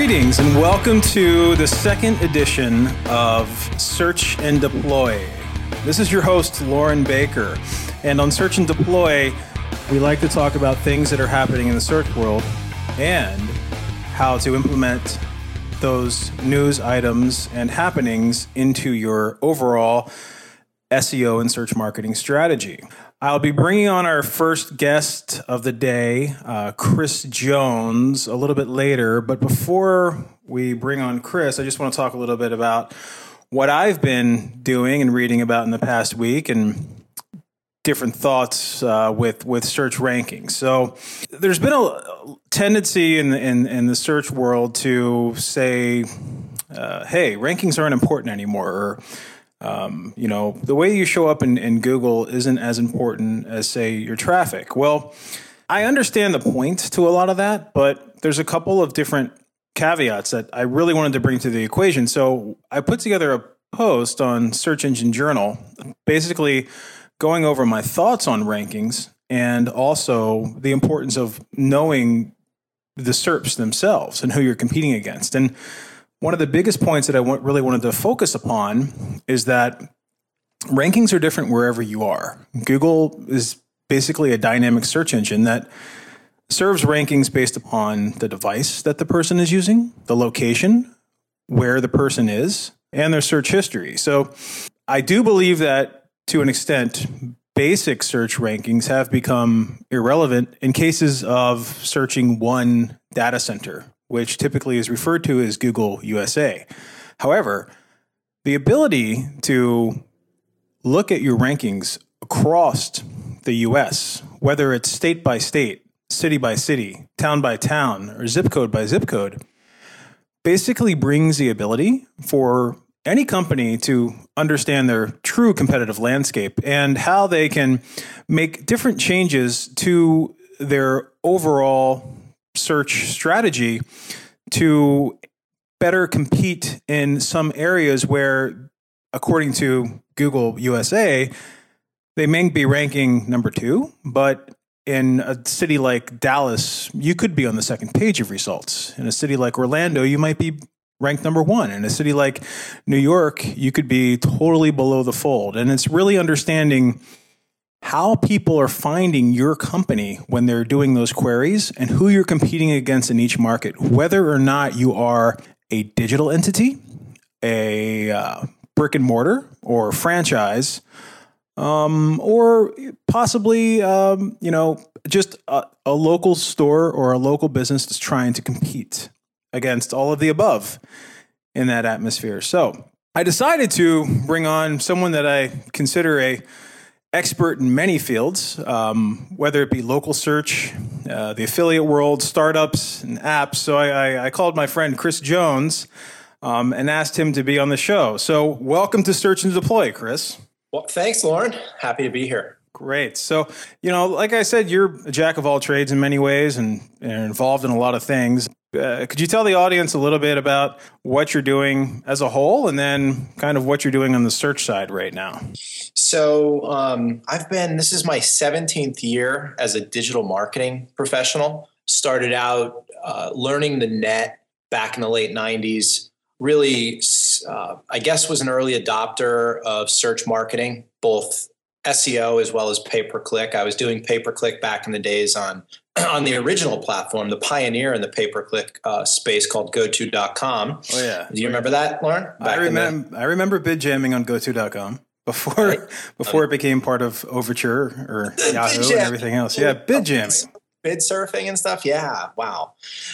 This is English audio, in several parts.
Greetings and welcome to the second edition of Search and Deploy. This is your host, Lauren Baker. And on Search and Deploy, we like to talk about things that are happening in the search world and how to implement those news items and happenings into your overall SEO and search marketing strategy. I'll be bringing on our first guest of the day, Chris Jones, a little bit later. But before we bring on Chris, I just want to talk a little bit about what I've been doing and reading about in the past week and different thoughts with search rankings. So there's been a tendency in the search world to say, hey, rankings aren't important anymore, or the way you show up in Google isn't as important as, say, your traffic. Well, I understand the point to a lot of that, but there's a couple of different caveats that I really wanted to bring to the equation. So I put together a post on Search Engine Journal, basically going over my thoughts on rankings and also the importance of knowing the SERPs themselves and who you're competing against. And one of the biggest points that I really wanted to focus upon is that rankings are different wherever you are. Google is basically a dynamic search engine that serves rankings based upon the device that the person is using, the location, where the person is, and their search history. So I do believe that to an extent, basic search rankings have become irrelevant in cases of searching one data center, which typically is referred to as Google USA. However, the ability to look at your rankings across the US, whether it's state by state, city by city, town by town, or zip code by zip code, basically brings the ability for any company to understand their true competitive landscape and how they can make different changes to their overall search strategy to better compete in some areas where, according to Google USA, they may be ranking number 2, but in a city like Dallas, you could be on the second page of results. In a city like Orlando, you might be ranked number 1. In a city like New York, you could be totally below the fold. And it's really understanding how people are finding your company when they're doing those queries and who you're competing against in each market, whether or not you are a digital entity, a brick and mortar or franchise, or possibly, just a local store or a local business that's trying to compete against all of the above in that atmosphere. So I decided to bring on someone that I consider a expert in many fields, whether it be local search, the affiliate world, startups, and apps. So I called my friend Chris Jones and asked him to be on the show. So welcome to Search and Deploy, Chris. Well, thanks, Lauren. Happy to be here. Great. So, like I said, you're a jack of all trades in many ways and involved in a lot of things. Could you tell the audience a little bit about what you're doing as a whole and then kind of what you're doing on the search side right now? So this is my 17th year as a digital marketing professional. Started out learning the net back in the late 90s. Really, I guess was an early adopter of search marketing, both SEO as well as pay-per-click. I was doing pay-per-click back in the days on the original platform, the pioneer in the pay-per-click space called GoTo.com. Oh yeah, do you remember that, Lauren? I remember bid jamming on GoTo.com before it became part of Overture or Yahoo and everything else. Yeah, bid jamming, bid surfing and stuff. Yeah, wow.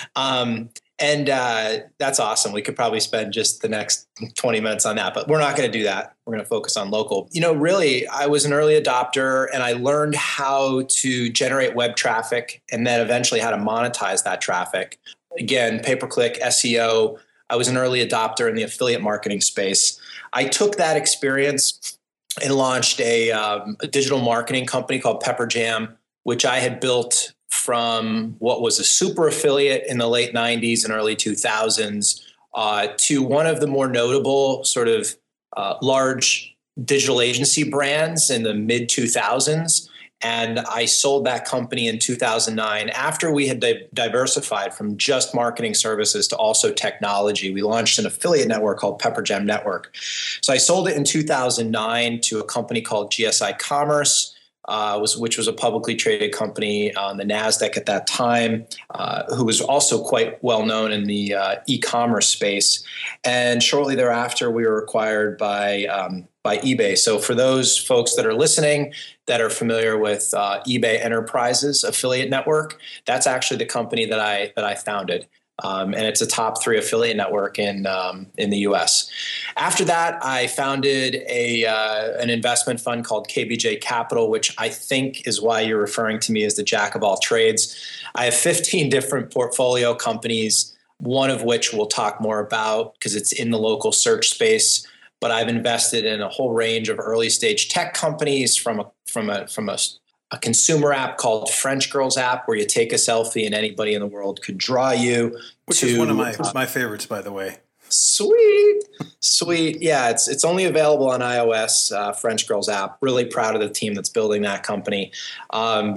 And that's awesome. We could probably spend just the next 20 minutes on that, but we're not going to do that. We're going to focus on local. Really, I was an early adopter and I learned how to generate web traffic and then eventually how to monetize that traffic. Again, pay-per-click, SEO. I was an early adopter in the affiliate marketing space. I took that experience and launched a digital marketing company called PepperJam, which I had built from what was a super affiliate in the late 90s and early 2000s to one of the more notable sort of large digital agency brands in the mid 2000s. And I sold that company in 2009 after we had diversified from just marketing services to also technology. We launched an affiliate network called PepperGem Network. So I sold it in 2009 to a company called GSI Commerce, which was a publicly traded company on the NASDAQ at that time, who was also quite well known in the e-commerce space. And shortly thereafter, we were acquired by eBay. So for those folks that are listening that are familiar with eBay Enterprises affiliate network, that's actually the company that I founded. And it's a top 3 affiliate network in the U.S. After that, I founded an investment fund called KBJ Capital, which I think is why you're referring to me as the jack of all trades. I have 15 different portfolio companies, one of which we'll talk more about because it's in the local search space. But I've invested in a whole range of early stage tech companies, from a consumer app called French Girls app, where you take a selfie and anybody in the world could draw you. Which is one of my favorites, by the way. Sweet. Yeah, it's only available on iOS, French Girls app. Really proud of the team that's building that company. I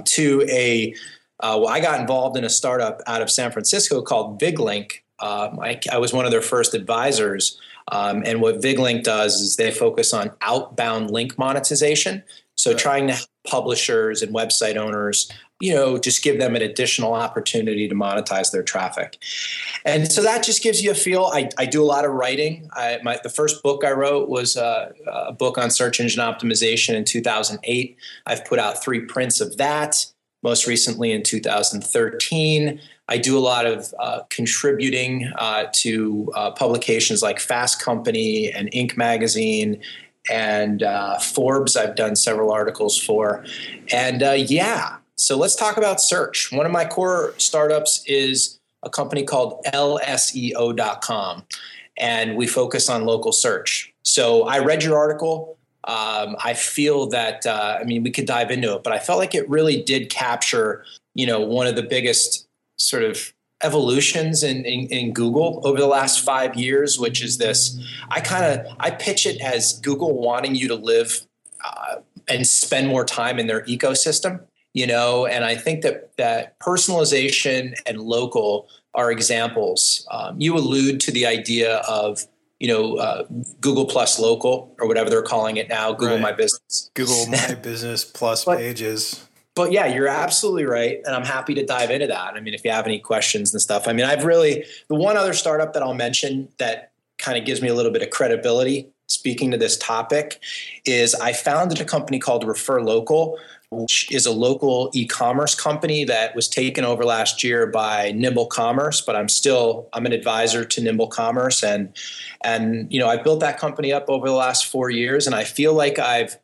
got involved in a startup out of San Francisco called VigLink. I was one of their first advisors. And what VigLink does is they focus on outbound link monetization. So trying to help publishers and website owners, just give them an additional opportunity to monetize their traffic. And so that just gives you a feel. I do a lot of writing. The first book I wrote was a book on search engine optimization in 2008. I've put out 3 prints of that, most recently in 2013. I do a lot of contributing to publications like Fast Company and Inc. magazine and Forbes. I've done several articles for. And so let's talk about search. One of my core startups is a company called LSEO.com, and we focus on local search. So I read your article. I feel that, we could dive into it, but I felt like it really did capture, one of the biggest sort of evolutions in Google over the last 5 years, which is this. I pitch it as Google wanting you to live and spend more time in their ecosystem, and I think that personalization and local are examples. You allude to the idea of Google Plus Local, or whatever they're calling it now, Google My Business. Google My Business Plus Pages. But yeah, you're absolutely right. And I'm happy to dive into that. If you have any questions and stuff. The one other startup that I'll mention that kind of gives me a little bit of credibility speaking to this topic is I founded a company called Refer Local, which is a local e-commerce company that was taken over last year by Nimble Commerce, but I'm an advisor to Nimble Commerce. And I've built that company up over the last 4 years. And I feel like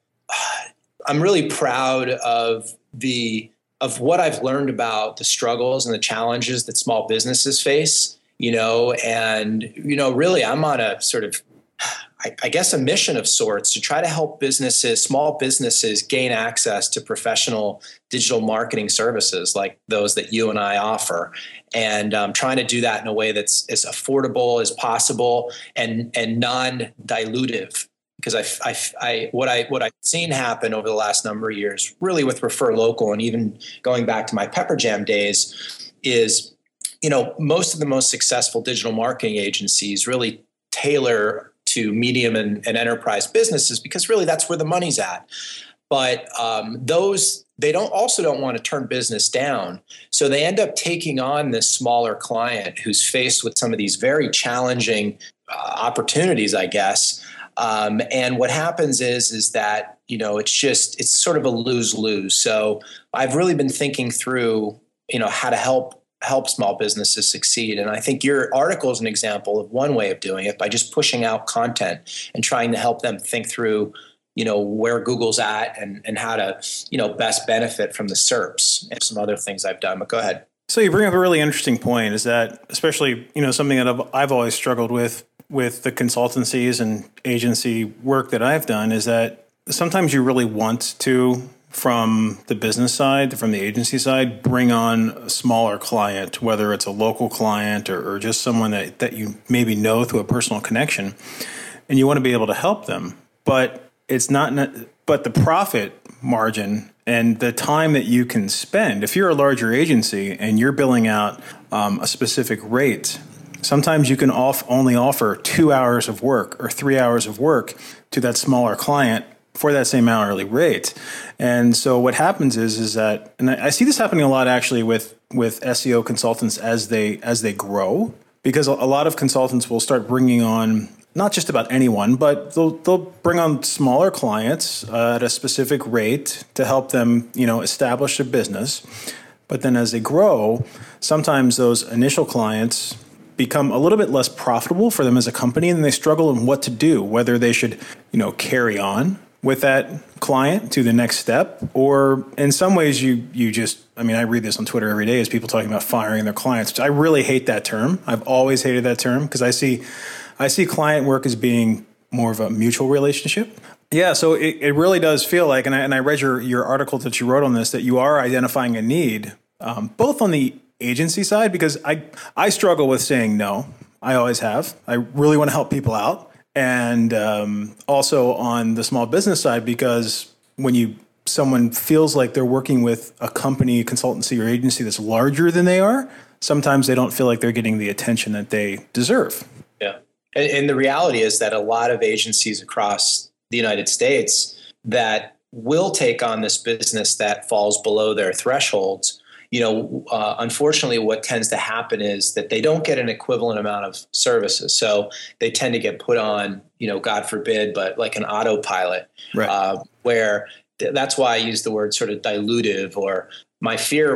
I'm really proud of what I've learned about the struggles and the challenges that small businesses face, really I'm on a sort of, I guess, a mission of sorts to try to help small businesses gain access to professional digital marketing services like those that you and I offer. And trying to do that in a way that's as affordable as possible and non-dilutive. Because what I've seen happen over the last number of years, really with Refer Local, and even going back to my PepperJam days, is most of the most successful digital marketing agencies really tailor to medium and enterprise businesses because really that's where the money's at. But they don't want to turn business down, so they end up taking on this smaller client who's faced with some of these very challenging opportunities, I guess. And what happens is that, it's sort of a lose-lose. So I've really been thinking through, how to help small businesses succeed. And I think your article is an example of one way of doing it by just pushing out content and trying to help them think through, where Google's at and how to, best benefit from the SERPs and some other things I've done. But go ahead. So you bring up a really interesting point is that especially, something that I've always struggled with the consultancies and agency work that I've done is that sometimes you really want to, from the business side, from the agency side, bring on a smaller client, whether it's a local client or just someone that you maybe know through a personal connection, and you want to be able to help them. But it's not. But the profit margin and the time that you can spend. If you're a larger agency and you're billing out a specific rate, sometimes you can only offer 2 hours of work or 3 hours of work to that smaller client for that same hourly rate. And so what happens is that, and I see this happening a lot actually with SEO consultants as they grow, because a lot of consultants will start bringing on not just about anyone, but they'll bring on smaller clients at a specific rate to help them, establish a business. But then as they grow, sometimes those initial clients become a little bit less profitable for them as a company, and they struggle in what to do, whether they should, carry on with that client to the next step, or in some ways you just, I read this on Twitter every day as people talking about firing their clients, which I really hate that term. I've always hated that term because I see client work as being more of a mutual relationship. Yeah, so it really does feel like, and I read your article that you wrote on this, that you are identifying a need, both on the agency side, because I struggle with saying no. I always have. I really want to help people out. And also on the small business side, because when someone feels like they're working with a company, consultancy, or agency that's larger than they are, sometimes they don't feel like they're getting the attention that they deserve. Yeah. And the reality is that a lot of agencies across the United States that will take on this business that falls below their thresholds, unfortunately, what tends to happen is that they don't get an equivalent amount of services. So they tend to get put on, God forbid, but like an autopilot, right. Where that's why I use the word sort of dilutive, or my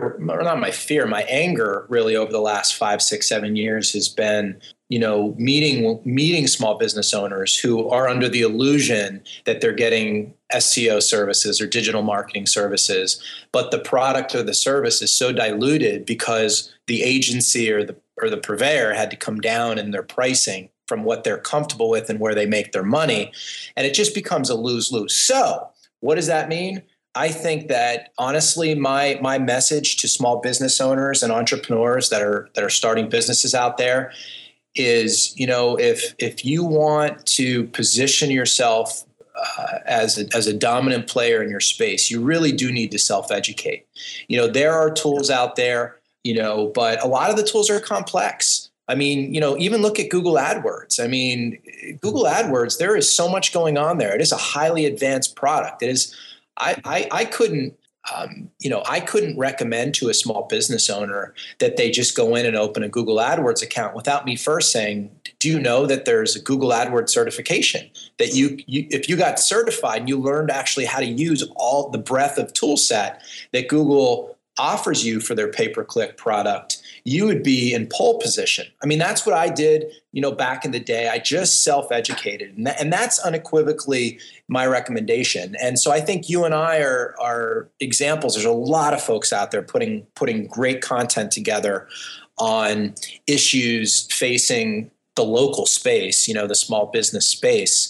anger really over the last 5, 6, 7 years has been, meeting small business owners who are under the illusion that they're getting SEO services or digital marketing services, but the product or the service is so diluted because the agency or the purveyor had to come down in their pricing from what they're comfortable with and where they make their money. And it just becomes a lose-lose. So what does that mean? I think that honestly, my message to small business owners and entrepreneurs that are starting businesses out there is, if you want to position yourself as a dominant player in your space, you really do need to self-educate. There are tools out there, but a lot of the tools are complex. Even look at Google AdWords. Google AdWords, there is so much going on there. It is a highly advanced product. It is, I couldn't recommend to a small business owner that they just go in and open a Google AdWords account without me first saying, do you know that there's a Google AdWords certification that if you got certified and you learned actually how to use all the breadth of tool set that Google offers you for their pay-per-click product, you would be in pole position. That's what I did, back in the day. I just self-educated, and that's unequivocally my recommendation. And so I think you and I are examples. There's a lot of folks out there putting great content together on issues facing the local space, the small business space.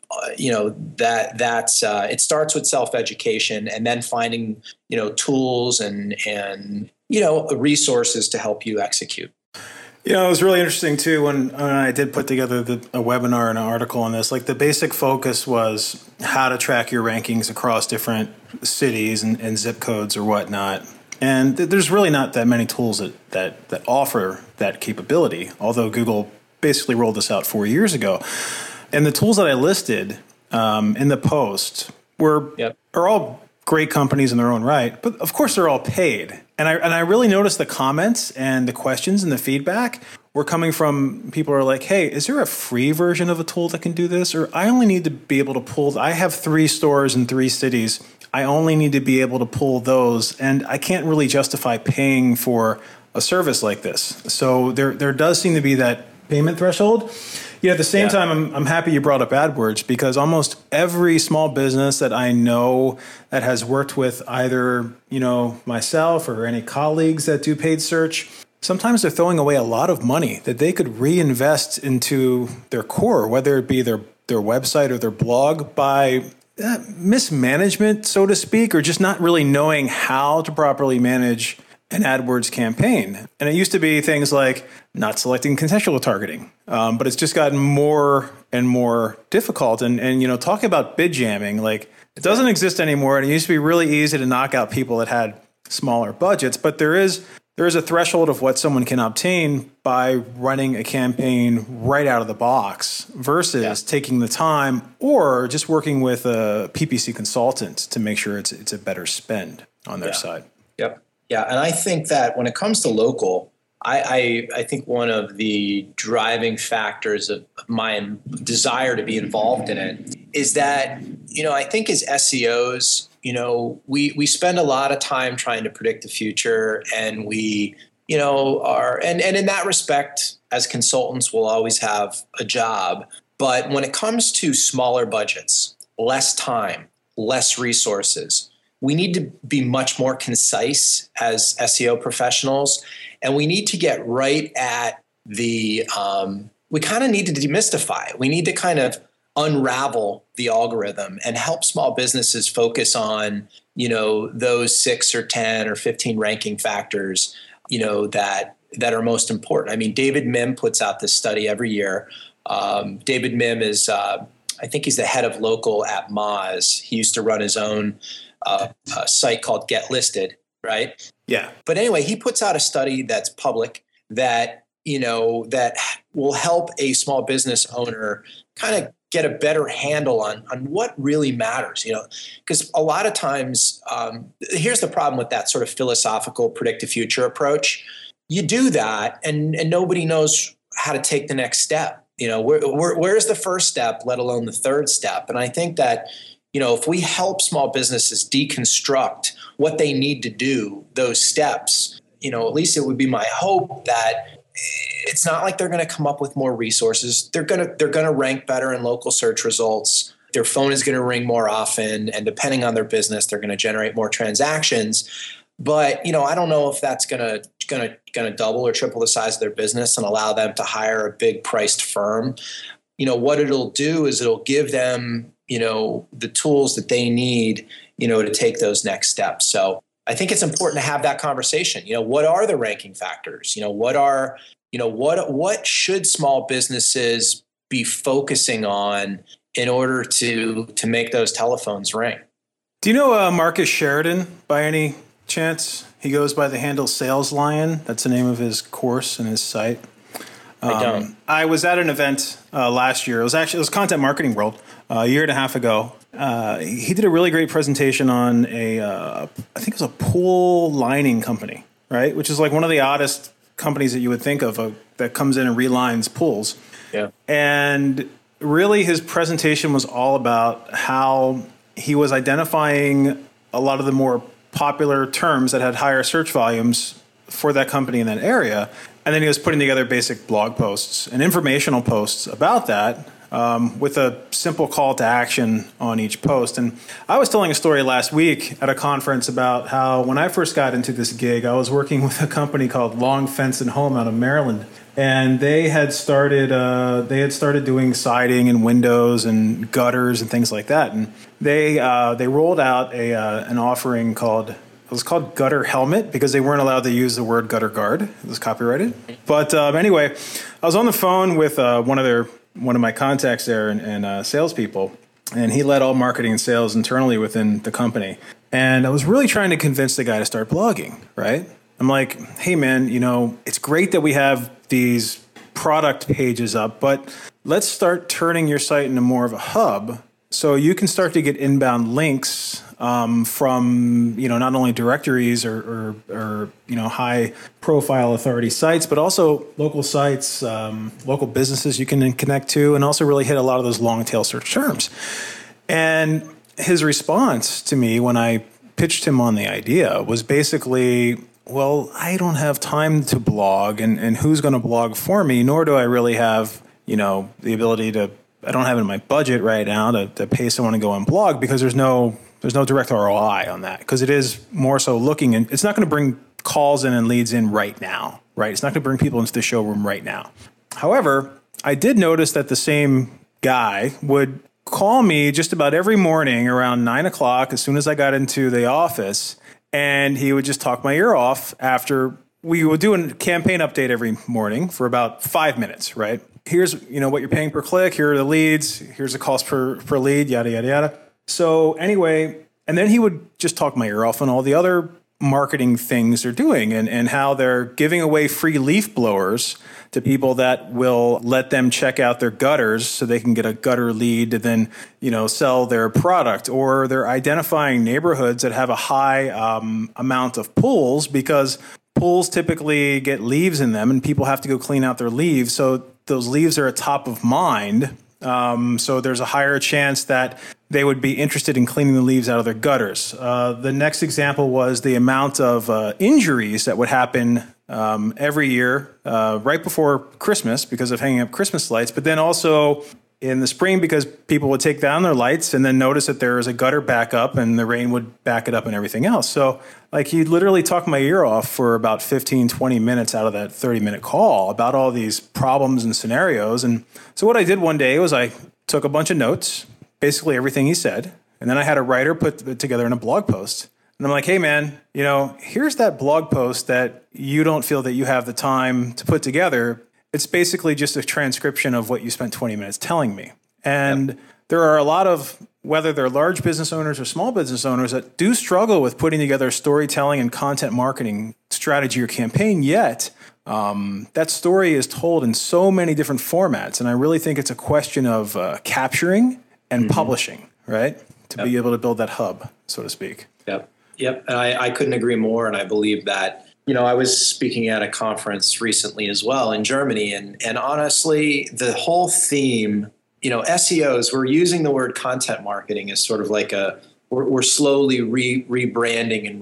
It starts with self-education, and then finding, tools and resources to help you execute. It was really interesting too when I did put together a webinar and an article on this. Like, the basic focus was how to track your rankings across different cities and zip codes or whatnot. And there's really not that many tools that offer that capability, although Google basically rolled this out 4 years ago. And the tools that I listed in the post are all great companies in their own right, but of course they're all paid. And I really noticed the comments and the questions and the feedback were coming from people who are like, hey, is there a free version of a tool that can do this? Or I only need to be able to pull, I have 3 stores in 3 cities. I only need to be able to pull those, and I can't really justify paying for a service like this. So there does seem to be that payment threshold. At the same time, I'm happy you brought up AdWords, because almost every small business that I know that has worked with either, myself or any colleagues that do paid search, sometimes they're throwing away a lot of money that they could reinvest into their core, whether it be their website or their blog, by mismanagement, so to speak, or just not really knowing how to properly manage an AdWords campaign. And it used to be things like not selecting contextual targeting, but it's just gotten more and more difficult. And talking about bid jamming, like it doesn't exist anymore. And it used to be really easy to knock out people that had smaller budgets, but there is a threshold of what someone can obtain by running a campaign right out of the box versus taking the time or just working with a PPC consultant to make sure it's a better spend on their side. Yep. Yeah. And I think that when it comes to local, I think one of the driving factors of my desire to be involved in it is that, I think as SEOs, we spend a lot of time trying to predict the future, and we, are, and in that respect, as consultants, we'll always have a job. But when it comes to smaller budgets, less time, less resources, we need to be much more concise as SEO professionals. And we need to get right at we kind of need to demystify it. We need to kind of unravel the algorithm and help small businesses focus on, those 6 or 10 or 15 ranking factors, that are most important. I mean, David Mim puts out this study every year. David Mim is, I think he's the head of local at Moz. He used to run his own site called Get Listed, right? Yeah. But anyway, he puts out a study that's public that, that will help a small business owner kind of get a better handle on what really matters, because a lot of times, here's the problem with that sort of philosophical predict the future approach. You do that and nobody knows how to take the next step. Where's the first step, let alone the third step? And I think that, if we help small businesses deconstruct what they need to do, those steps, at least it would be my hope that it's not like they're going to come up with more resources. They're going to rank better in local search results. Their phone is going to ring more often, and depending on their business, they're going to generate more transactions. But I don't know if that's going to double or triple the size of their business and allow them to hire a big priced firm. What it'll do is it'll give them the tools that they need to take those next steps. So I think it's important to have that conversation. What are the ranking factors? What should small businesses be focusing on in order to make those telephones ring? Do you know Marcus Sheridan by any chance? He goes by the handle Sales Lion. That's the name of his course and his site. I don't. I was at an event last year. It was Content Marketing World a year and a half ago. He did a really great presentation on I think it was a pool lining company, right? Which is like one of the oddest companies that you would think of that comes in and relines pools. Yeah. And really his presentation was all about how he was identifying a lot of the more popular terms that had higher search volumes for that company in that area. And then he was putting together basic blog posts and informational posts about that with a simple call to action on each post. And I was telling a story last week at a conference about how when I first got into this gig, I was working with a company called Long Fence and Home out of Maryland. And they had started doing siding and windows and gutters and things like that. And they rolled out an offering called Gutter Helmet because they weren't allowed to use the word gutter guard. It was copyrighted. But anyway, I was on the phone with one of my contacts there and salespeople, and he led all marketing and sales internally within the company. And I was really trying to convince the guy to start blogging, right? I'm like, hey man, it's great that we have these product pages up, but let's start turning your site into more of a hub so you can start to get inbound links from not only directories or high profile authority sites, but also local sites, local businesses you can connect to, and also really hit a lot of those long tail search terms. And his response to me when I pitched him on the idea was basically, well, I don't have time to blog, and who's going to blog for me? Nor do I really have the ability to. I don't have it in my budget right now to pay someone to go and blog because there's no direct ROI on that, because it is more so looking, and it's not going to bring calls in and leads in right now, right? It's not going to bring people into the showroom right now. However, I did notice that the same guy would call me just about every morning around 9 o'clock as soon as I got into the office And he would just talk my ear off after we would do a campaign update every morning for about 5 minutes, right? Here's, what you're paying per click. Here are the leads. Here's the cost per lead, yada, yada, yada. So anyway, and then he would just talk my ear off on all the other marketing things they're doing and how they're giving away free leaf blowers to people that will let them check out their gutters so they can get a gutter lead to then, sell their product. Or they're identifying neighborhoods that have a high amount of pools because pools typically get leaves in them and people have to go clean out their leaves. So those leaves are at top of mind. So there's a higher chance that they would be interested in cleaning the leaves out of their gutters. The next example was the amount of injuries that would happen every year right before Christmas because of hanging up Christmas lights, but then also in the spring because people would take down their lights and then notice that there is a gutter backup and the rain would back it up and everything else. So he literally talked my ear off for about 15, 20 minutes out of that 30-minute call about all these problems and scenarios. And so what I did one day was I took a bunch of notes, basically everything he said, and then I had a writer put it together in a blog post. And I'm like, hey, man, here's that blog post that you don't feel that you have the time to put together. It's basically just a transcription of what you spent 20 minutes telling me. And there are a lot of, whether they're large business owners or small business owners, that do struggle with putting together storytelling and content marketing strategy or campaign, yet that story is told in so many different formats. And I really think it's a question of capturing and publishing, right? To be able to build that hub, so to speak. Yep. And I couldn't agree more. And I believe that, I was speaking at a conference recently as well in Germany. And honestly, the whole theme, SEOs, we're using the word content marketing as sort of like we're slowly rebranding and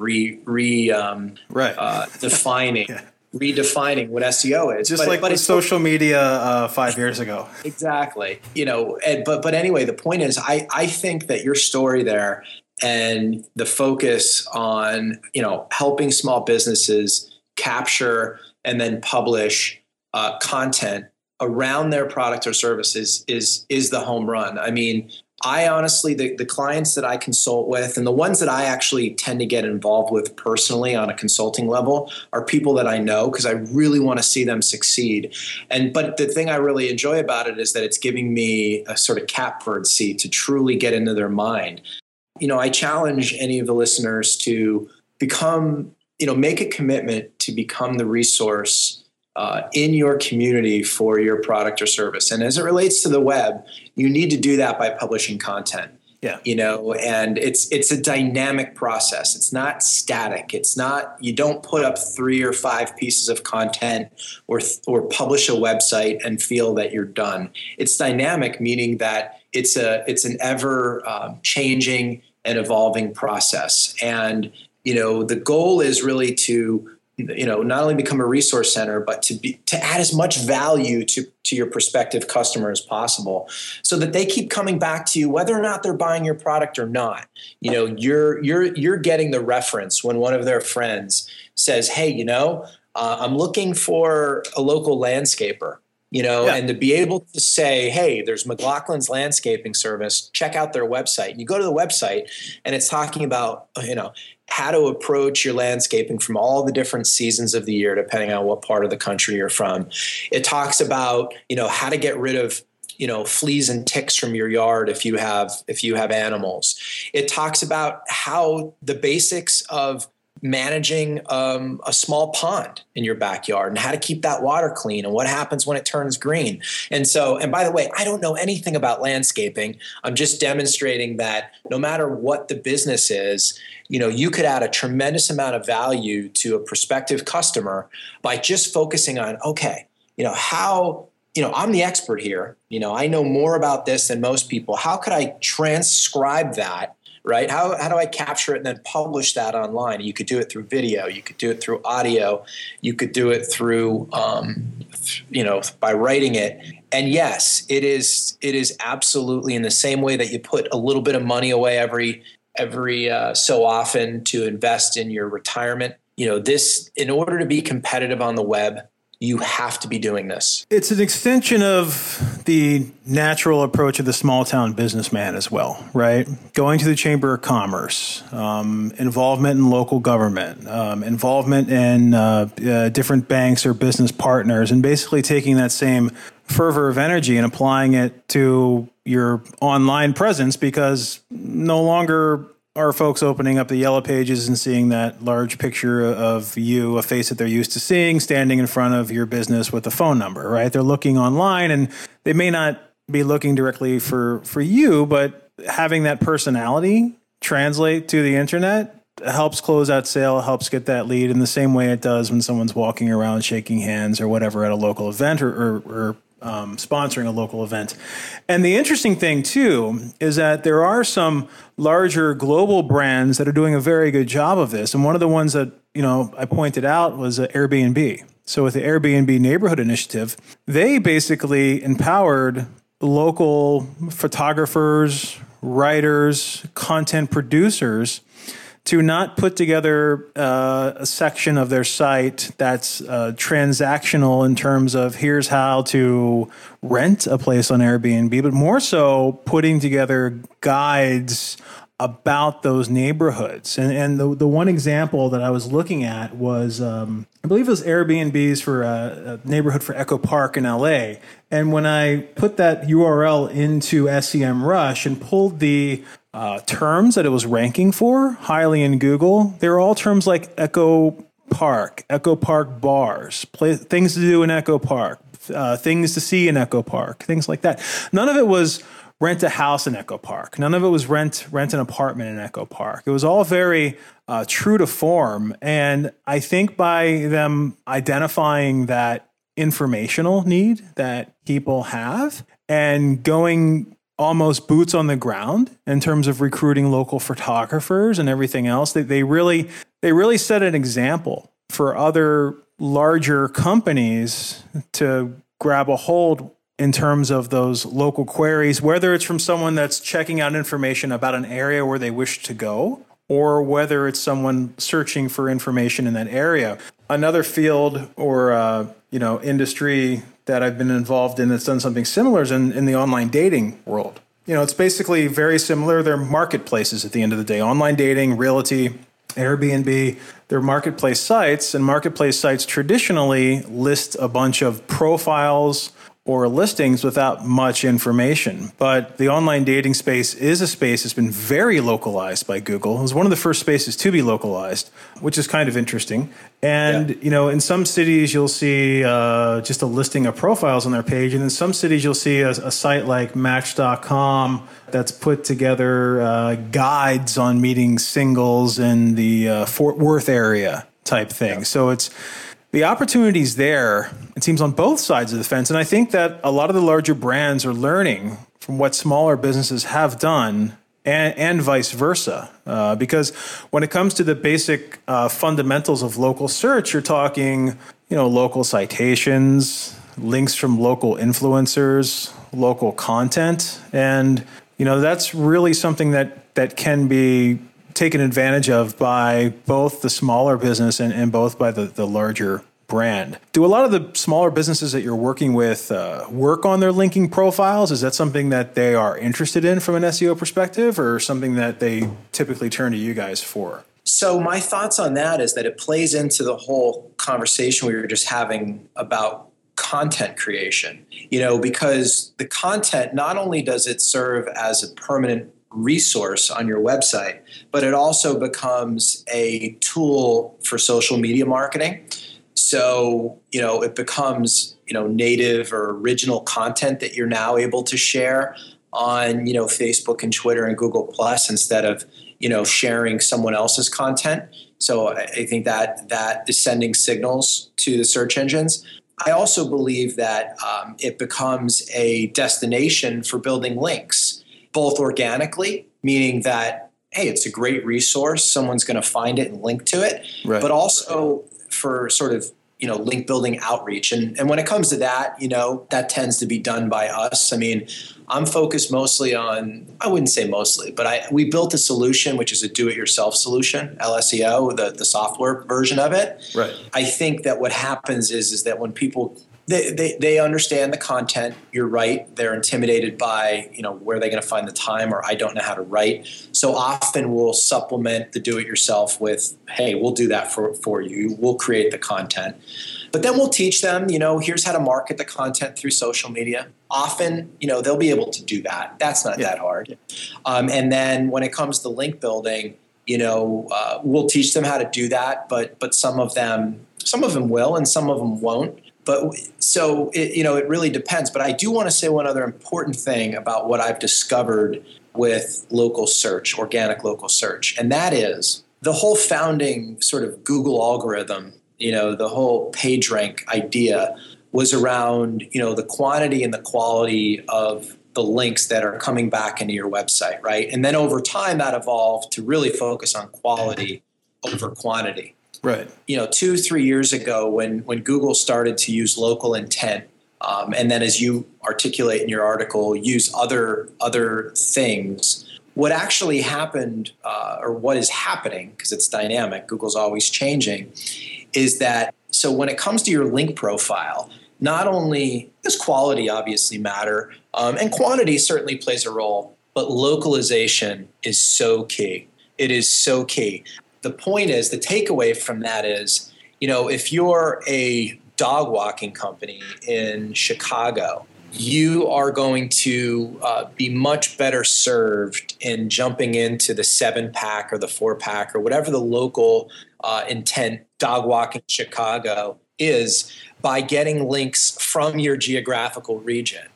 defining. Yeah. Redefining what SEO is. But it's social media 5 years ago. Exactly. But anyway, the point is, I think that your story there and the focus on, helping small businesses capture and then publish content around their product or services is the home run. I mean, I honestly, the clients that I consult with and the ones that I actually tend to get involved with personally on a consulting level are people that I know because I really want to see them succeed. But the thing I really enjoy about it is that it's giving me a sort of catbird seat to truly get into their mind. I challenge any of the listeners to become, make a commitment to become the resource in your community for your product or service. And as it relates to the web, you need to do that by publishing content. Yeah. And it's a dynamic process. It's not static. You don't put up 3 or 5 pieces of content or publish a website and feel that you're done. It's dynamic, meaning that it's an ever changing and evolving process. And, the goal is really to not only become a resource center, but to add as much value to your prospective customer as possible, so that they keep coming back to you, whether or not they're buying your product or not. You're getting the reference when one of their friends says, "Hey, I'm looking for a local landscaper." And to be able to say, hey, there's McLaughlin's landscaping service, check out their website. And you go to the website and it's talking about, how to approach your landscaping from all the different seasons of the year, depending on what part of the country you're from. It talks about, how to get rid of, fleas and ticks from your yard if you have animals. It talks about how the basics of managing a small pond in your backyard and how to keep that water clean and what happens when it turns green. And by the way, I don't know anything about landscaping. I'm just demonstrating that no matter what the business is, you could add a tremendous amount of value to a prospective customer by just focusing on, okay, how, I'm the expert here. I know more about this than most people. How could I transcribe that? Right? How do I capture it and then publish that online? You could do it through video. You could do it through audio. You could do it through, by writing it. And yes, it is absolutely in the same way that you put a little bit of money away every so often to invest in your retirement. In order to be competitive on the web, you have to be doing this. It's an extension of the natural approach of the small town businessman as well, right? Going to the Chamber of Commerce, involvement in local government, involvement in different banks or business partners, and basically taking that same fervor of energy and applying it to your online presence, because no longer are folks opening up the Yellow Pages and seeing that large picture of you, a face that they're used to seeing, standing in front of your business with a phone number, right? They're looking online, and they may not be looking directly for you, but having that personality translate to the internet helps close that sale, helps get that lead in the same way it does when someone's walking around shaking hands or whatever at a local event or sponsoring a local event. And the interesting thing, too, is that there are some larger global brands that are doing a very good job of this. And one of the ones that, I pointed out was Airbnb. So with the Airbnb Neighborhood Initiative, they basically empowered local photographers, writers, content producers to not put together a section of their site that's transactional in terms of here's how to rent a place on Airbnb, but more so putting together guides about those neighborhoods. And the one example that I was looking at was, I believe it was Airbnb's for a neighborhood for Echo Park in LA. And when I put that URL into SEMrush and pulled the terms that it was ranking for highly in Google, they were all terms like Echo Park bars, things to do in Echo Park, things to see in Echo Park, things like that. None of it was rent a house in Echo Park. None of it was rent an apartment in Echo Park. It was all very true to form. And I think by them identifying that informational need that people have and going almost boots on the ground in terms of recruiting local photographers and everything else, they really set an example for other larger companies to grab a hold in terms of those local queries, whether it's from someone that's checking out information about an area where they wish to go, or whether it's someone searching for information in that area. Another field or industry that I've been involved in that's done something similar is in the online dating world. It's basically very similar. They're marketplaces at the end of the day. Online dating, realty, Airbnb, they're marketplace sites, and marketplace sites traditionally list a bunch of profiles or listings without much information. But the online dating space is a space that's been very localized by Google. It was one of the first spaces to be localized, which is kind of interesting. And, in some cities, you'll see just a listing of profiles on their page. And in some cities, you'll see a site like Match.com that's put together guides on meeting singles in the Fort Worth area type thing. Yeah. So it's the opportunities there, it seems, on both sides of the fence. And I think that a lot of the larger brands are learning from what smaller businesses have done and vice versa. Because when it comes to the basic fundamentals of local search, you're talking, local citations, links from local influencers, local content. And, that's really something that can be taken advantage of by both the smaller business and both by the larger brand. Do a lot of the smaller businesses that you're working with work on their linking profiles? Is that something that they are interested in from an SEO perspective, or something that they typically turn to you guys for? So my thoughts on that is that it plays into the whole conversation we were just having about content creation, because the content, not only does it serve as a permanent resource on your website, but it also becomes a tool for social media marketing. So, it becomes, native or original content that you're now able to share on, Facebook and Twitter and Google Plus instead of, sharing someone else's content. So I think that is sending signals to the search engines. I also believe that it becomes a destination for building links, both organically, meaning that, hey, it's a great resource, someone's going to find it and link to it, right, but also for sort of link building outreach. And when it comes to that, that tends to be done by us. I mean, I'm focused mostly on, I wouldn't say mostly, but we built a solution, which is a do-it-yourself solution, LSEO, the software version of it. Right. I think that what happens is that when people, they understand the content, you're right, they're intimidated by, where are they going to find the time, or I don't know how to write. So often we'll supplement the do-it-yourself with, hey, we'll do that for you. We'll create the content. But then we'll teach them, here's how to market the content through social media. Often, they'll be able to do that. That's not that hard. And then when it comes to link building, we'll teach them how to do that. But some of them will, and some of them won't. But so it really depends. But I do want to say one other important thing about what I've discovered with local search, organic local search, and that is the whole founding sort of Google algorithm. The whole PageRank idea was around, the quantity and the quality of the links that are coming back into your website, right? And then over time that evolved to really focus on quality over quantity. Right. 2-3 years ago when Google started to use local intent, and then as you articulate in your article, use other things, what actually happened, or what is happening, because it's dynamic, Google's always changing, is that so when it comes to your link profile, not only does quality obviously matter, and quantity certainly plays a role, but localization is so key. It is so key. The point is, the takeaway from that is, if you're a dog walking company in Chicago, you are going to be much better served in jumping into the 7-pack or the 4-pack or whatever the local intent dog walking Chicago is by getting links from your geographical region.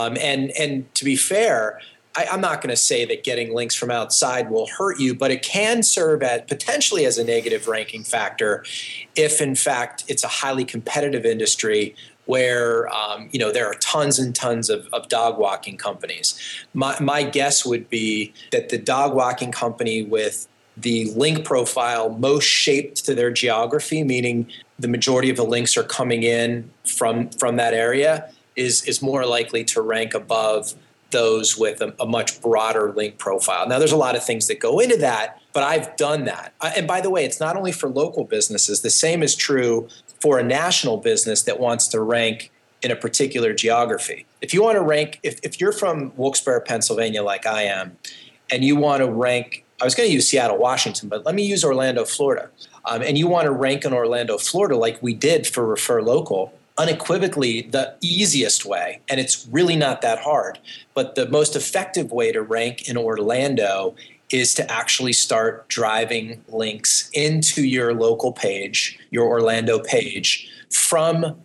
And to be fair, I'm not going to say that getting links from outside will hurt you, but it can serve potentially as a negative ranking factor if, in fact, it's a highly competitive industry where there are tons and tons of dog walking companies. My guess would be that the dog walking company with the link profile most shaped to their geography, meaning the majority of the links are coming in from that area, is more likely to rank above those with a much broader link profile. Now, there's a lot of things that go into that, but I've done that. And by the way, it's not only for local businesses. The same is true for a national business that wants to rank in a particular geography. If you want to rank, if you're from Wilkes-Barre, Pennsylvania, like I am, and you want to rank, I was going to use Seattle, Washington, but let me use Orlando, Florida. And you want to rank in Orlando, Florida, like we did for Refer Local, unequivocally the easiest way, and it's really not that hard, but the most effective way to rank in Orlando is to actually start driving links into your local page, your Orlando page, from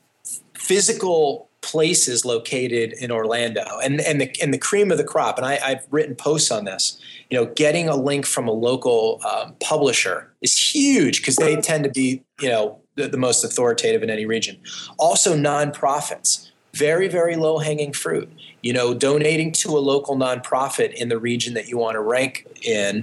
physical places located in Orlando. And the cream of the crop, and I've written posts on this, getting a link from a local publisher is huge because they tend to be, the most authoritative in any region. Also, nonprofits, very, very low-hanging fruit. Donating to a local nonprofit in the region that you want to rank in,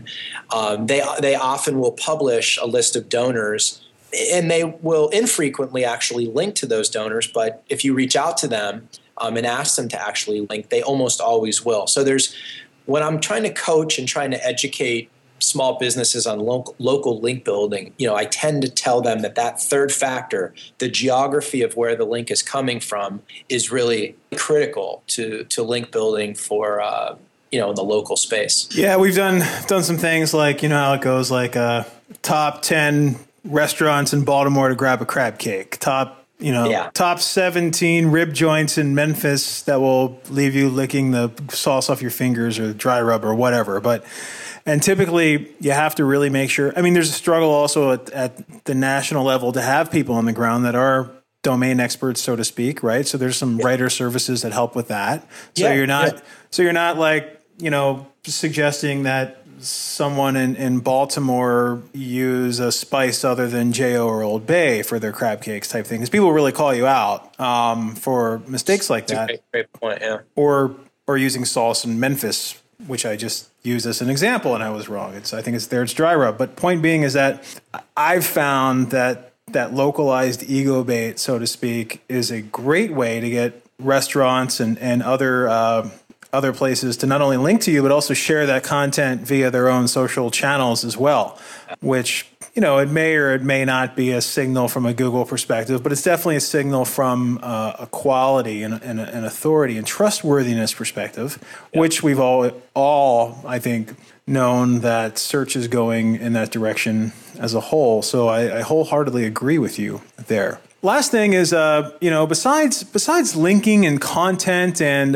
they often will publish a list of donors, and they will infrequently actually link to those donors. But if you reach out to them and ask them to actually link, they almost always will. So when I'm trying to coach and trying to educate small businesses on local link building, I tend to tell them that third factor, the geography of where the link is coming from, is really critical to link building for in the local space. Yeah, we've done some things like, how it goes, like top 10 restaurants in Baltimore to grab a crab cake, top 17 rib joints in Memphis that will leave you licking the sauce off your fingers or dry rub or whatever. And typically, you have to really make sure. I mean, there's a struggle also at the national level to have people on the ground that are domain experts, so to speak, right? So there's some writer services that help with that. So you're not like, suggesting that someone in Baltimore use a spice other than J.O. or Old Bay for their crab cakes type thing, because people really call you out for mistakes like that. Great point, yeah. Or using sauce in Memphis, which I just used as an example, and I was wrong. I think it's dry rub. But point being is that I've found that that localized ego bait, so to speak, is a great way to get restaurants and other places to not only link to you, but also share that content via their own social channels as well, which, it may or it may not be a signal from a Google perspective, but it's definitely a signal from a quality and an authority and trustworthiness perspective, which we've all, I think, known that search is going in that direction as a whole. So I wholeheartedly agree with you there. Last thing is, besides linking and content and,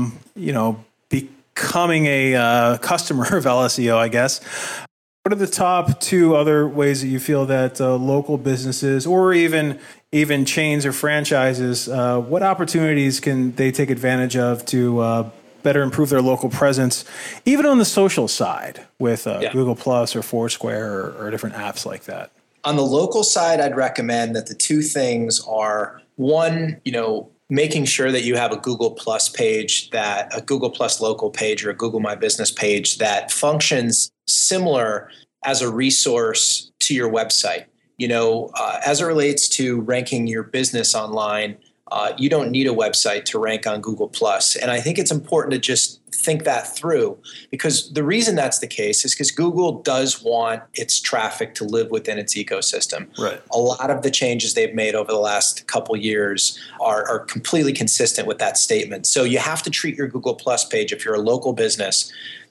becoming a customer of LSEO, I guess, what are the top two other ways that you feel that local businesses or even chains or franchises, what opportunities can they take advantage of to better improve their local presence, even on the social side with Google Plus or Foursquare or different apps like that? On the local side, I'd recommend that the two things are, one, making sure that you have a Google Plus page, a Google Plus local page or a Google My Business page that functions similar as a resource to your website. As it relates to ranking your business online, you don't need a website to rank on Google Plus. And I think it's important to just think that through, because the reason that's the case is because Google does want its traffic to live within its ecosystem. Right. A lot of the changes they've made over the last couple years are completely consistent with that statement. So you have to treat your Google Plus page, if you're a local business,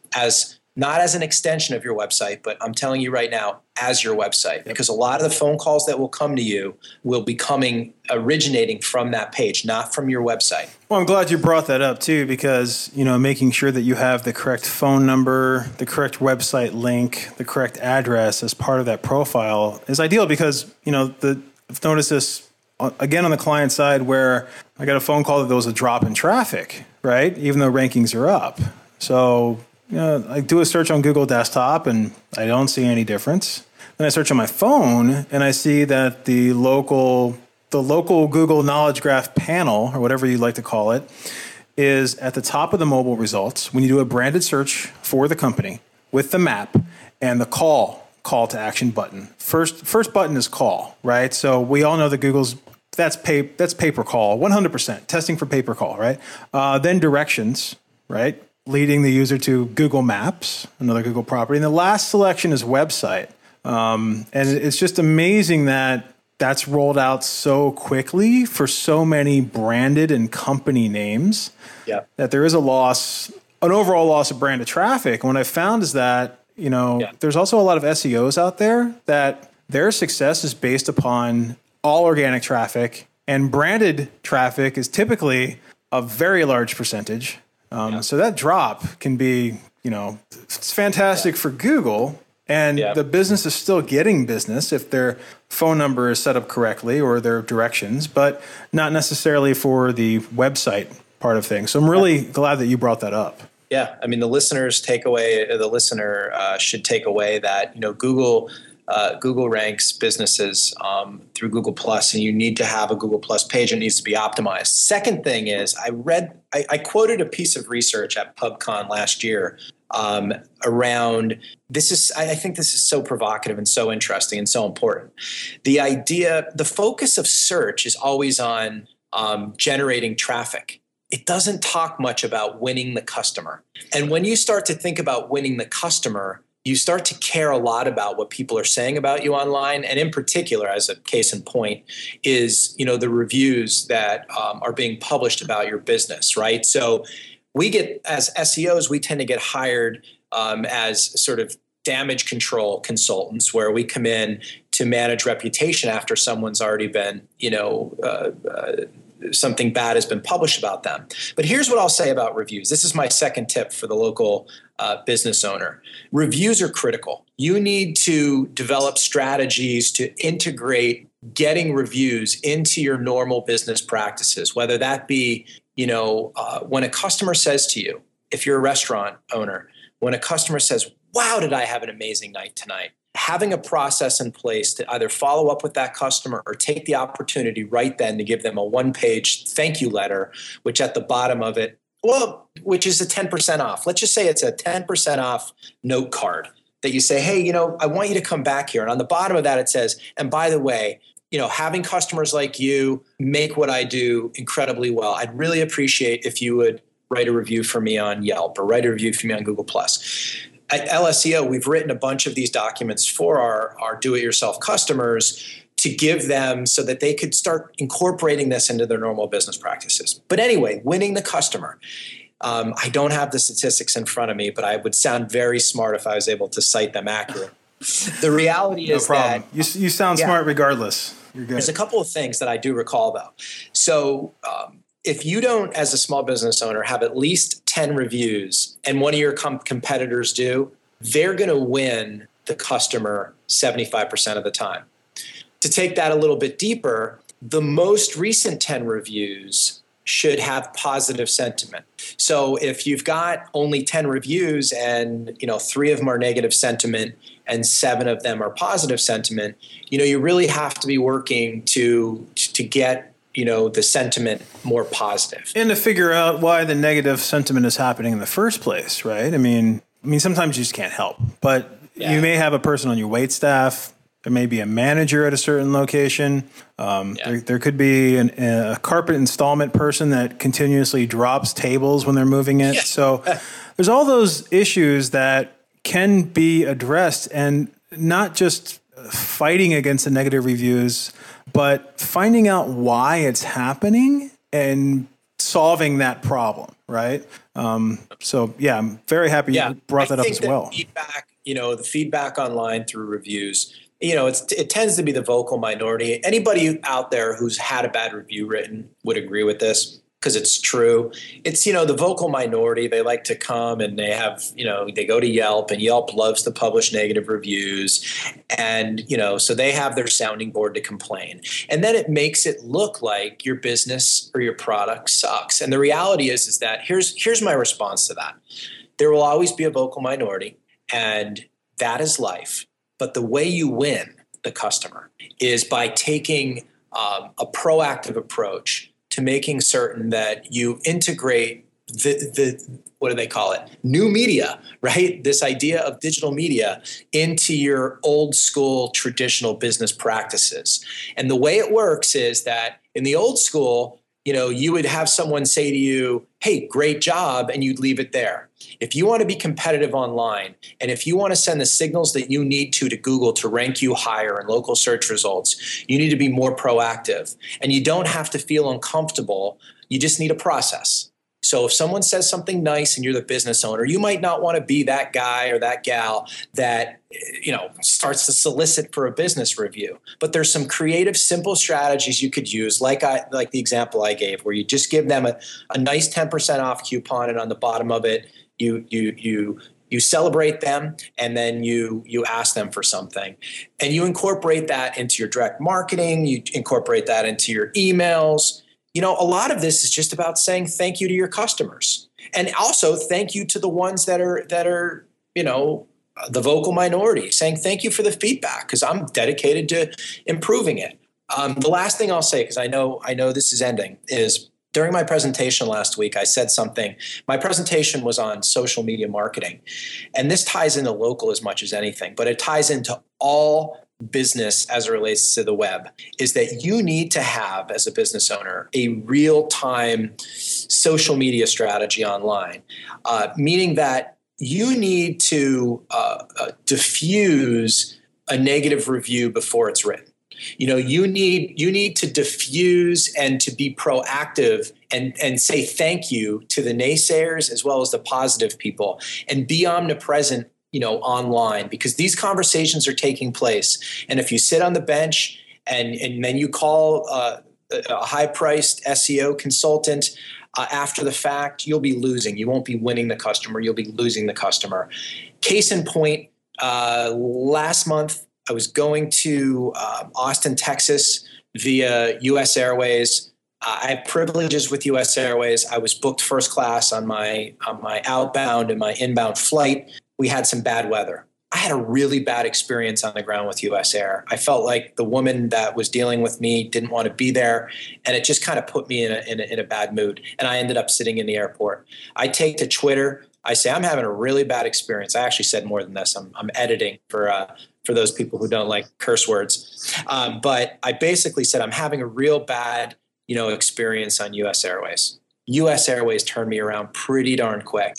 as not as an extension of your website, but I'm telling you right now, as your website, because a lot of the phone calls that will come to you will be originating from that page, not from your website. Well, I'm glad you brought that up too, because, making sure that you have the correct phone number, the correct website link, the correct address as part of that profile is ideal because, I've noticed this again on the client side where I got a phone call that there was a drop in traffic, right? Even though rankings are up. So, I do a search on Google Desktop and I don't see any difference. Then I search on my phone and I see that the local Google Knowledge Graph panel, or whatever you like to call it, is at the top of the mobile results when you do a branded search for the company with the map and the call to action button. First button is call, right? So we all know that Google's that's pay-per call, 100%, testing for pay-per-call, right? Then directions, right? Leading the user to Google Maps, another Google property. And the last selection is website. And it's just amazing that that's rolled out so quickly for so many branded and company names that there is an overall loss of branded traffic. And what I found is that, there's also a lot of SEOs out there that their success is based upon all organic traffic, and branded traffic is typically a very large percentage. So that drop can be, it's fantastic for Google, and the business is still getting business if their phone number is set up correctly or their directions, but not necessarily for the website part of things. So I'm really glad that you brought that up. Yeah, I mean, the listener should take away that, Google ranks businesses through Google Plus, and you need to have a Google Plus page. It needs to be optimized. Second thing is, I quoted a piece of research at PubCon last year around this. I think this is so provocative and so interesting and so important. The focus of search is always on generating traffic. It doesn't talk much about winning the customer. And when you start to think about winning the customer, you start to care a lot about what people are saying about you online. And in particular, as a case in point, is, the reviews that are being published about your business, right? So we get, as SEOs, we tend to get hired as sort of damage control consultants, where we come in to manage reputation after someone's already been, something bad has been published about them. But here's what I'll say about reviews. This is my second tip for the local business owner. Reviews are critical. You need to develop strategies to integrate getting reviews into your normal business practices, whether that be, when a customer says to you, if you're a restaurant owner, when a customer says, "Wow, did I have an amazing night tonight?" Having a process in place to either follow up with that customer or take the opportunity right then to give them a one-page thank you letter, which at the bottom of it, which is a 10% off. Let's just say it's a 10% off note card that you say, "Hey, I want you to come back here." And on the bottom of that, it says, "And by the way, having customers like you make what I do incredibly well. I'd really appreciate if you would write a review for me on Yelp or write a review for me on Google+. At LSEO, we've written a bunch of these documents for our do-it-yourself customers to give them so that they could start incorporating this into their normal business practices. But anyway, winning the customer. I don't have the statistics in front of me, but I would sound very smart if I was able to cite them accurately. The reality is that you sound smart regardless. You're good. There's a couple of things that I do recall, though. So if you don't, as a small business owner, have at least 10 reviews and one of your competitors do, they're going to win the customer 75% of the time. To take that a little bit deeper, the most recent 10 reviews should have positive sentiment. So if you've got only 10 reviews and 3 of them are negative sentiment and 7 of them are positive sentiment, you really have to be working to get the sentiment more positive. And to figure out why the negative sentiment is happening in the first place, right? I mean sometimes you just can't help, but you may have a person on your wait staff. There may be a manager at a certain location. There could be a carpet installment person that continuously drops tables when they're moving it. Yeah. So there's all those issues that can be addressed, and not just fighting against the negative reviews, but finding out why it's happening and solving that problem, right? I'm very happy you brought that up as well. Feedback, the feedback online through reviews, it tends to be the vocal minority. Anybody out there who's had a bad review written would agree with this because it's true. It's, the vocal minority. They like to come and they have, they go to Yelp, and Yelp loves to publish negative reviews. And, so they have their sounding board to complain. And then it makes it look like your business or your product sucks. And the reality is that here's my response to that. There will always be a vocal minority, and that is life. But the way you win the customer is by taking a proactive approach to making certain that you integrate the what do they call it? New media, right? This idea of digital media into your old school traditional business practices. And the way it works is that in the old school, you would have someone say to you, hey, great job, and you'd leave it there. If you want to be competitive online, and if you want to send the signals that you need to Google to rank you higher in local search results, you need to be more proactive. And you don't have to feel uncomfortable. You just need a process. So if someone says something nice and you're the business owner, you might not want to be that guy or that gal that starts to solicit for a business review. But there's some creative, simple strategies you could use, like the example I gave, where you just give them a nice 10% off coupon, and on the bottom of it, you celebrate them, and then you ask them for something, and you incorporate that into your direct marketing. You incorporate that into your emails. A lot of this is just about saying thank you to your customers, and also thank you to the ones that are the vocal minority, saying thank you for the feedback because I'm dedicated to improving it. The last thing I'll say, because I know this is ending, is during my presentation last week, I said something. My presentation was on social media marketing, and this ties into local as much as anything, but it ties into all business as it relates to the web, is that you need to have, as a business owner, a real-time social media strategy online, meaning that you need to diffuse a negative review before it's written. You need to diffuse and to be proactive and say thank you to the naysayers as well as the positive people, and be omnipresent online, because these conversations are taking place. And if you sit on the bench and then you call a high-priced SEO consultant after the fact, you'll be losing. You won't be winning the customer. You'll be losing the customer. Case in point, last month, I was going to Austin, Texas via U.S. Airways. I have privileges with U.S. Airways. I was booked first class on my outbound and my inbound flight. We had some bad weather. I had a really bad experience on the ground with U.S. Air. I felt like the woman that was dealing with me didn't want to be there, and it just kind of put me in a bad mood. And I ended up sitting in the airport. I take to Twitter. I say, I'm having a really bad experience. I actually said more than this. I'm editing for those people who don't like curse words. But I basically said, I'm having a real bad, experience on US Airways. US Airways turned me around pretty darn quick.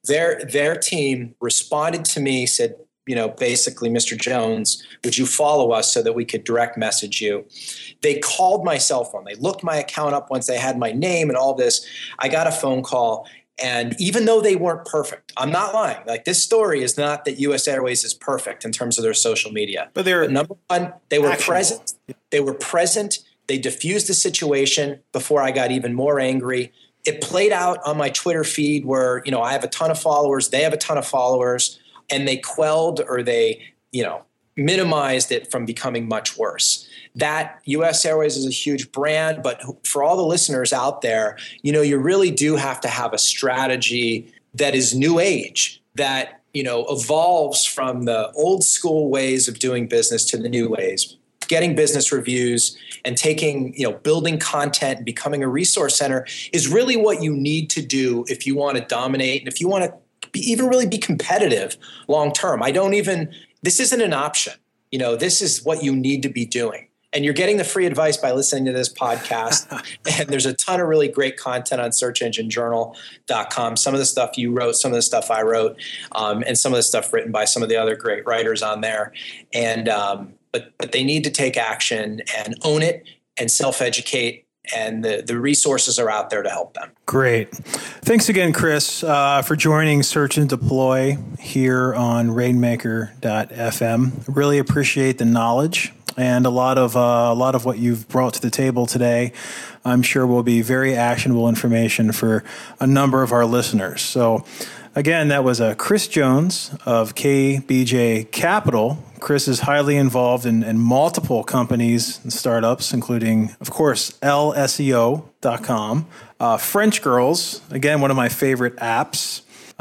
Their team responded to me, said, basically, Mr. Jones, would you follow us so that we could direct message you? They called my cell phone. They looked my account up once they had my name and all this. I got a phone call. And even though they weren't perfect, I'm not lying. Like, this story is not that US Airways is perfect in terms of their social media. But number one, they were actionable. present. They were present. They diffused the situation before I got even more angry. It played out on my Twitter feed where, I have a ton of followers. They have a ton of followers. And they quelled or they, minimized it from becoming much worse. That US Airways is a huge brand, but for all the listeners out there, you really do have to have a strategy that is new age, that, evolves from the old school ways of doing business to the new ways. Getting business reviews and taking, building content and becoming a resource center is really what you need to do if you want to dominate and if you want to even really be competitive long term. This isn't an option. This is what you need to be doing. And you're getting the free advice by listening to this podcast. And there's a ton of really great content on searchenginejournal.com. Some of the stuff you wrote, some of the stuff I wrote, and some of the stuff written by some of the other great writers on there. And but they need to take action and own it and self-educate. And the resources are out there to help them. Great. Thanks again, Chris, for joining Search and Deploy here on Rainmaker.fm. Really appreciate the knowledge and a lot of what you've brought to the table today. I'm sure will be very actionable information for a number of our listeners. So again, that was Chris Jones of KBJ Capital. Chris is highly involved in multiple companies and startups, including, of course, LSEO.com, French Girls, again, one of my favorite apps,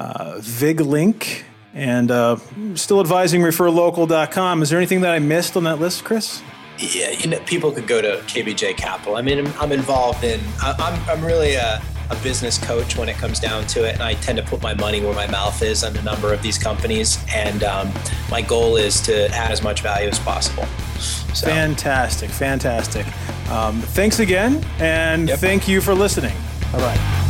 VigLink, and still advising ReferLocal.com. Is there anything that I missed on that list, Chris? Yeah, people could go to KBJ Capital. I mean, I'm involved in, I'm really a business coach when it comes down to it. And I tend to put my money where my mouth is on a number of these companies. And my goal is to add as much value as possible. So. Fantastic. Thanks again. And Thank you for listening. All right.